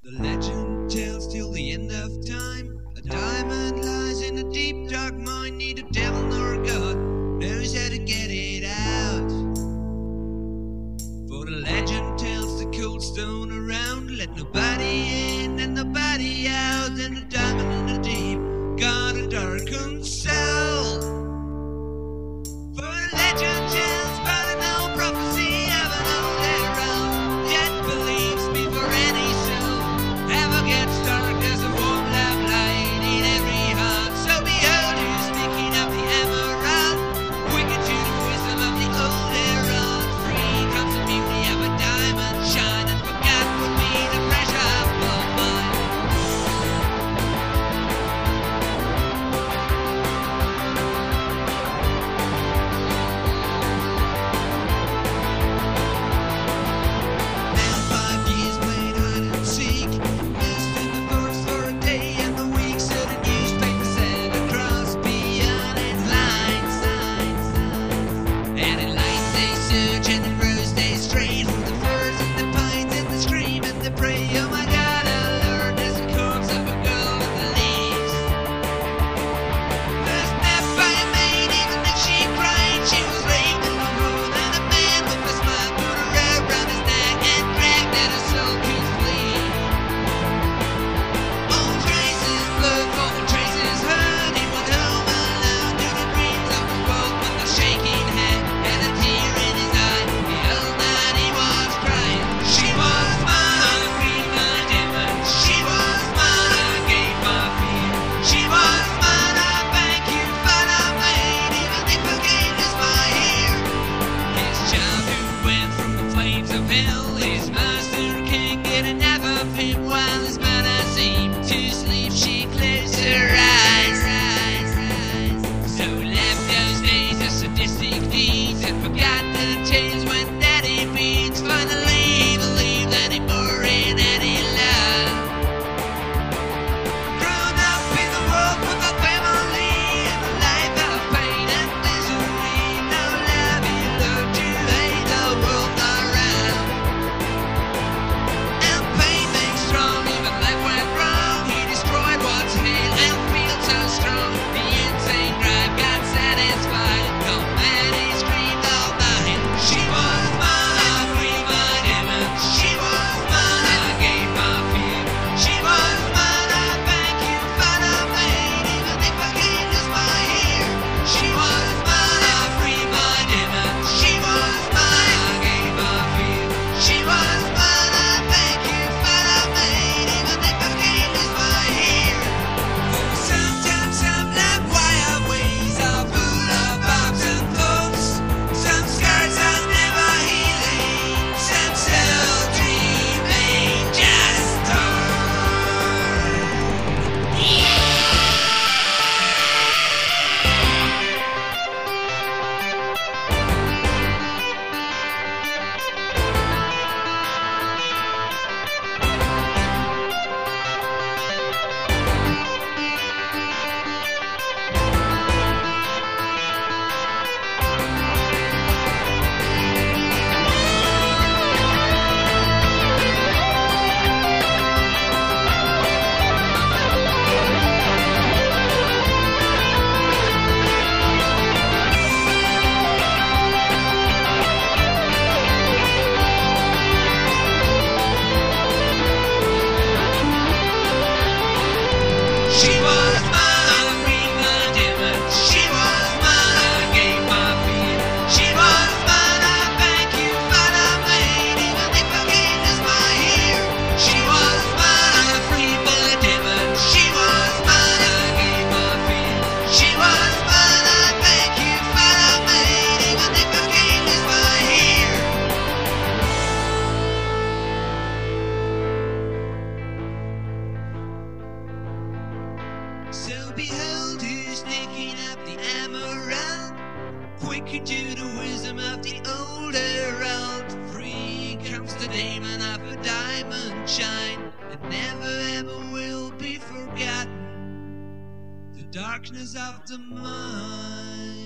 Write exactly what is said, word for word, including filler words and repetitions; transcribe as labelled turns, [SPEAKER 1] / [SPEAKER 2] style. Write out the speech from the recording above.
[SPEAKER 1] The legend tells till the end of time. A diamond lies in a deep dark mine. Neither devil nor God knows how to get it out. For the legend tells the cold stone around. Let nobody in and nobody out. And the diamond in the deep got a darkened cell. For the legend tells by the no prophecy of an old hero, yet believes before any soul ever gets dark. There's a warm love light in every heart. So behold who's sneaking up the emerald, wicked to the wisdom of the old herald. Free comes the beauty of a diamond shine, and forgot would be the pressure of mine. Now five years played hide and seek, missed in the forest for a day and the week. So the newspaper said across beyond its lines, and in light they search and in rows they stray through the firs and the pines and the scream and the pray. Oh my God, I learned there's a corpse of a girl in the leaves. First met by a maid, even if she cried, she was raped in the road, and a man with a smile put a rope round his neck and dragged that her soul could flee. Old traces blurred, old traces heard. He went home alone to the dreams of the world with a shaking head and a tear in his eye. The old man he was crying. She was mine, I freed my demon. She was mine, I gave my fear. She was mine, I thank you for the maid, even if forgiveness my ear. His childhood went from the flames of hell. His master can't get enough of him. While his mother seemed to sleep, she closed her eyes. So left those days of sadistic deeds and forgot the tales when daddy beats. Finally believed anymore in any love. Grown up in the world with a family and a life of pain and misery. No love, he learned to hate the world around. And pain makes strong, even life went wrong. He destroyed what's hale and feels so strong. The insane drive got satisfied. The man he screamed all night. She was mine, I freed my demon. She was mine, I gave my fear. She was mine, I thank you for the maid, even if forgiveness my ear. She was mine, I freed my demon. She was mine, I gave my fear. She was mine, I thank you for the maid, even if forgiveness my ear. For sometimes some love wire ways are full of bobs and thoughts. Some scars are never healing. Some still dreaming just torn. She was mine, I freed my demon. She was mine, I gave my fear. She was mine, I thank you for the maid, even if forgiveness my ear. She was mine, I freed my demon. She was mine, I gave my fear. She was mine, I thank you for the maid, even if forgiveness my ear. So behold who's sneaking up the emerald, quick into the wisdom of the old herald. Free comes the demon of a diamond shine, and never ever will be forgotten. The darkness of the mind.